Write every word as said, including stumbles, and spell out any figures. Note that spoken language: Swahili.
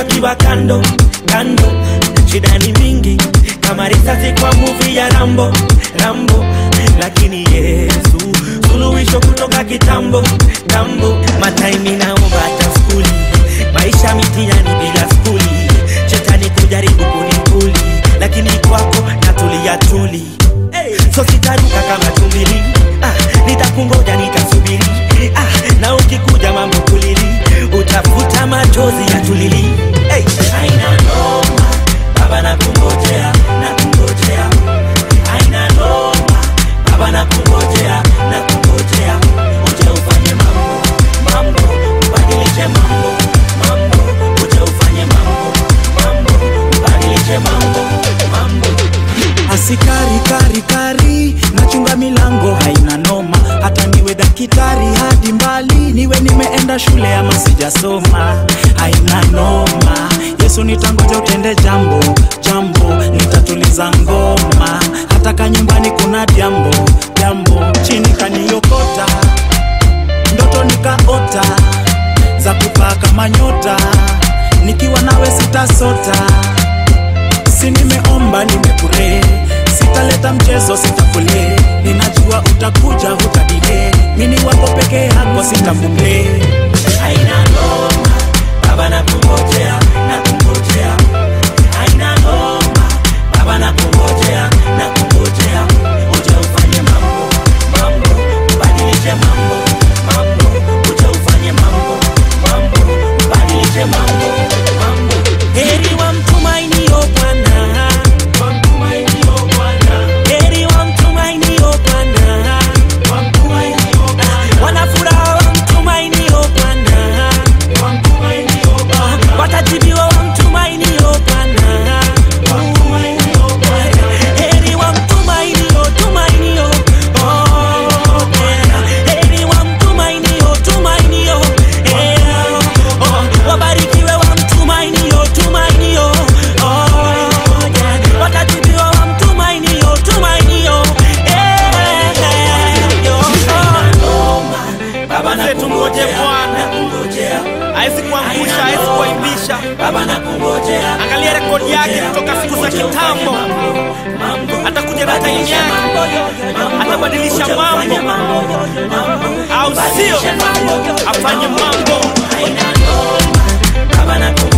wakiwa kando kando. Shida ni mingi kama risasi kwa movie ya Rambo Rambo, lakini Yesu suluhisho kutoka kitambo tambo. Mataimi naomba hata skuli, maisha mitihani bila skuli. Shetani kujaribu kunikuli, lakini kwako natulia tuli. So sitaruka kama tumbili, ah, nitakungoja nitasubiri, ah, na ukikuja mambo kulili, utafuta machozi ya tulili. Hey, haina noma, baba nakungojea, nakungojea. Haina noma, baba nakungojea, nakungojea. Uje ufanye mambo, mambo, ubadilishe mambo, mambo. Uje ufanye mambo, mambo, ubadilishe mambo, mambo. Asikari kari kari, nachunga milango haina noma. Hata niwe dakitari hadi mbali, niwe nimeenda shule ama sijasoma, haina noma. Yesu nitangoja utende jambo, jambo, nitatuliza ngoma. Hata kanyumbani kuna jambo, jambo, chini kaniokota. Ndoto nikaota, za kupaa kama nyota. Nikiwa nawe sitasota, si nimeomba nimepure. Sitaleta mchezo sitafule, ninajua utakuja hutadile. Mini wako peke yako sitafule. Haina noma, baba nakungojea, nakungojea. Haina noma, baba nakungojea, nakungojea. Uje ufanye mambo, mambo, ubadilishe mambo, mambo. Uje ufanye mambo, mambo, ubadilishe mambo, mambo. Heri wa mtumainio Bwana, wa mtumainio Bwana. Heri wa mtumainio Bwana, wa mtumainio Bwana. Wana furaha wa mtumainio Bwana, wa mtumainio Bwana. Watajibiwa wa mtumainio Bwana, wa mtumainio Bwana. Heri wa mtumainio, tumainio, oh Bwana. Heri wa mtumainio, tumainio, eh, oh. Wabarikiwe wa mtumainio, tumainio, oh yeah. Watajibiwa wa mtumainio, tumainio, eh, oh. Baba nakungojea, nakungojea. Haisi kuangusha, haisi kuaibisha. Baba nakungojea. Angalia rekodi yake kutoka siku za kitambo. Atakuja na time yake, atabadilisha mambo, au sio? Afanye mambo. Haina noma, baba nakungojea.